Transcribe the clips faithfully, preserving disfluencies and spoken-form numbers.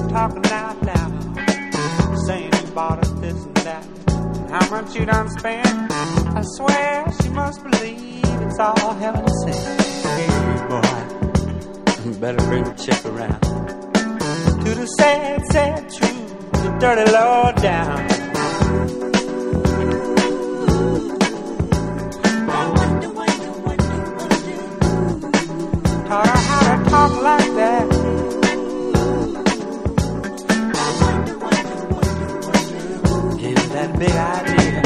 talking out loud, saying you bought us this and that, and how much you done spent. I swear she must believe it's all heaven sent. Hey boy, you better bring the chick around to the sad, sad truth, the dirty low down. Taught her how to talk like that. Gave her that big idea.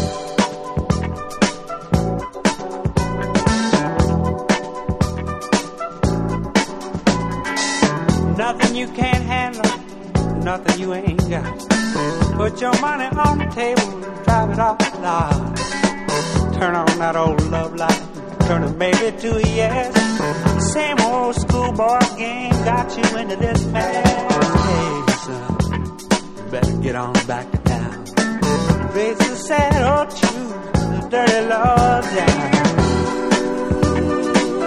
Nothing you can't handle, nothing you ain't got. Put your money on the table and drive it off the lot. Turn on that old love light, turn a maybe to a yes. Same old schoolboy game got you into this mess. Hey son, you better get on back to town. Face the sad old truth, the dirty law down.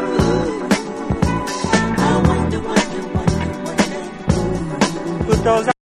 I wonder, wonder, wonder, wonder. Put those